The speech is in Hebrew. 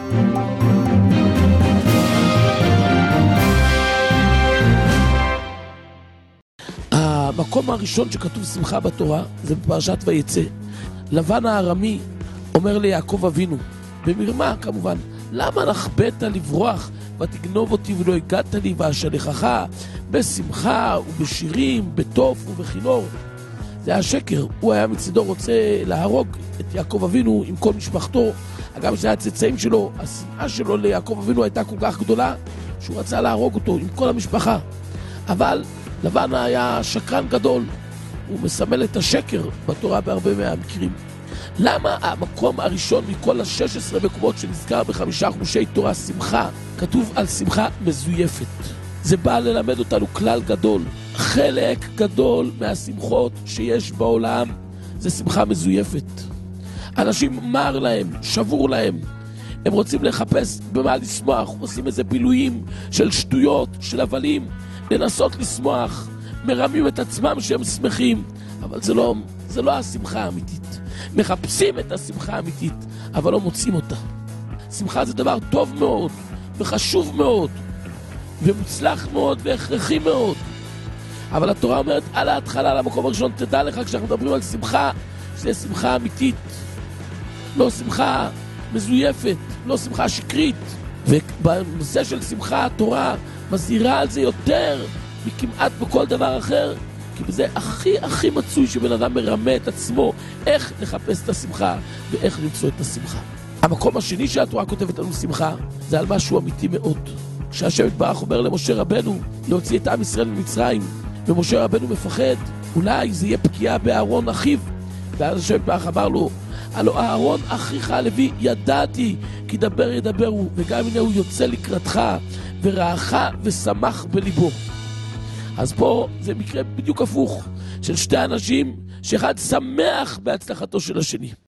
המקום הראשון שכתוב שמחה בתורה זה בפרשת ויצא. לבן הארמי אומר ליעקב אבינו, במרמה כמובן, למה נחבאת לברוח ותגנוב אותי ולא הגעת לי ואשלחך בשמחה ובשירים, בטוף ובכינור? זה היה שקר. הוא היה מצדו רוצה להרוג את יעקב אבינו עם כל משפחתו. אגב, שהיה הצאצאים שלו, השנאה שלו ליעקב אבינו הייתה כל כך גדולה שהוא רצה להרוג אותו עם כל המשפחה. אבל לבן היה שקרן גדול. הוא מסמל את השקר בתורה בהרבה מהמקרים. למה המקום הראשון מכל ה-16 מקומות שנזכר ב5 חומשי תורה שמחה, כתוב על שמחה מזויפת? זה בא ללמד אותנו כלל גדול. חלק גדול מהשמחות שיש בעולם זה שמחה מזויפת. אנשים מר להם, שבור להם, הם רוצים לחפש במה לשמוח, עושים איזה בילויים של שטויות, של הבלים, לנסות לשמוח, מרמים את עצמם שהם שמחים, אבל זה לא השמחה האמיתית. מחפשים את השמחה האמיתית, אבל לא מוצאים אותה. שמחה זה דבר טוב מאוד, וחשוב מאוד, ומוצלח מאוד, והכרחי מאוד. אבל התורה אומרת, על ההתחלה, למקום הראשון, תדע לך, כשאנחנו מדברים על שמחה, שזה שמחה אמיתית, לא שמחה מזויפת, לא שמחה שקרית. ובנושא של שמחה, התורה מזהירה על זה יותר מכמעט בכל דבר אחר, כי בזה הכי מצוי שבן אדם מרמה את עצמו, איך לחפש את השמחה ואיך למצוא את השמחה. המקום השני שהתורה כותבת לנו שמחה, זה על משהו אמיתי מאוד. כשהשם יתברך אומר למשה רבנו להוציא את עם ישראל ממצרים, ומשה רבנו מפחד, אולי זה יהיה פגיעה באהרון אחיו, ואז השם יתברך אמר לו, הלא אהרון אחיך הלוי ידעתי כי דבר ידברו, וגם הנה הוא יוצא לקראתך ורעך ושמח בליבו. אז פה זה מקרה בדיוק הפוך של שתי אנשים שאחד שמח בהצלחתו של השני.